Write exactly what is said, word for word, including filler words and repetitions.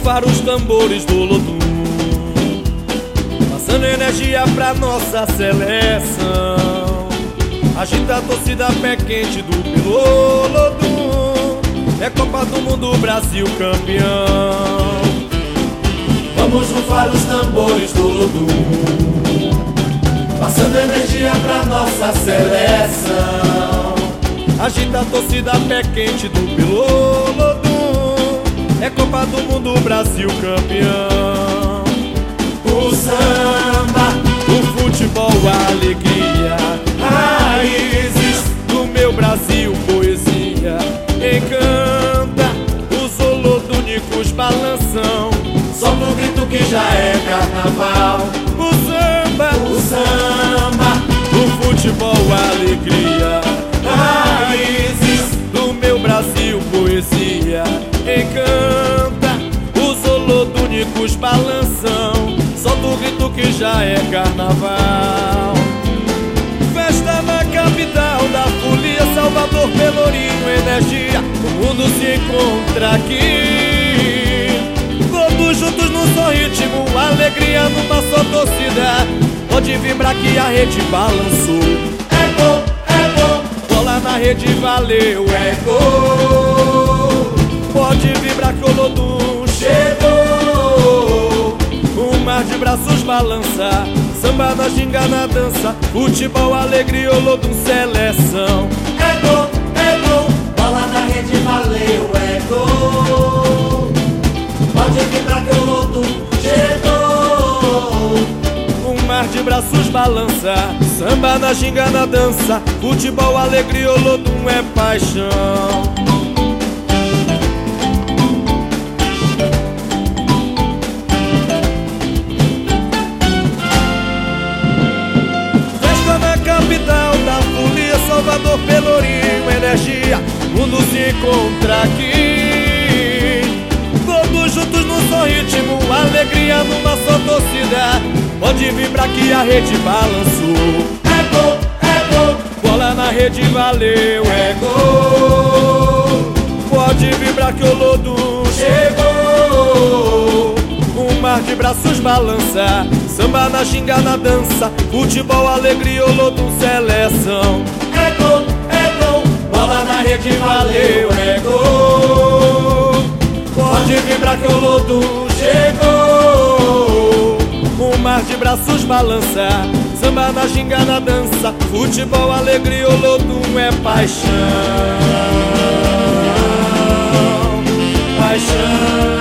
rufar os tambores do Olodum, passando energia pra nossa seleção. Agita a torcida, pé quente do pelo Olodum, é Copa do Mundo, Brasil campeão. Vamos rufar os tambores do Olodum, passando energia pra nossa seleção. Agita a torcida, pé quente do pelo Olodum, é Copa do Mundo, Brasil campeão. O samba, o futebol, a alegria, raízes do meu Brasil, poesia. Encanta, os olodúnicos balanção, solta o grito que já é carnaval. O samba, o samba, o futebol, a alegria, raízes do meu Brasil, poesia. Encanta, os olodúnicos balanção, solta o grito que já é carnaval. Festa na capital da folia, Salvador, Pelourinho, energia, o mundo se encontra aqui. Todos juntos num só ritmo, alegria numa só torcida. Pode vibrar que a rede balançou. É gol, é gol, bola na rede, valeu, é gol. Pode vibrar que o Olodum chegou. Um mar de braços balança, samba na ginga, na dança, futebol, alegria, Olodum, seleção. É gol, é gol, bola na rede, valeu, é gol. Pode vibrar que o Olodum chegou. Um mar de braços balança, samba na ginga, na dança, futebol, alegria, Olodum é paixão. Capital da folia, Salvador, Pelourinho, energia, o mundo se encontra aqui. Todos juntos num só ritmo, alegria numa só torcida. Pode vibrar que a rede balançou. É gol, é gol, bola na rede, valeu, é gol. Pode vibrar que o Olodum chegou. Um mar de braços balança, samba na ginga, na dança, futebol, alegria, Olodum, seleção. É gol, é gol, bola na rede, valeu, é gol. Pode vibrar que o Olodum chegou. Um mar de braços balança, samba na ginga, na dança, futebol, alegria, Olodum é paixão. Paixão.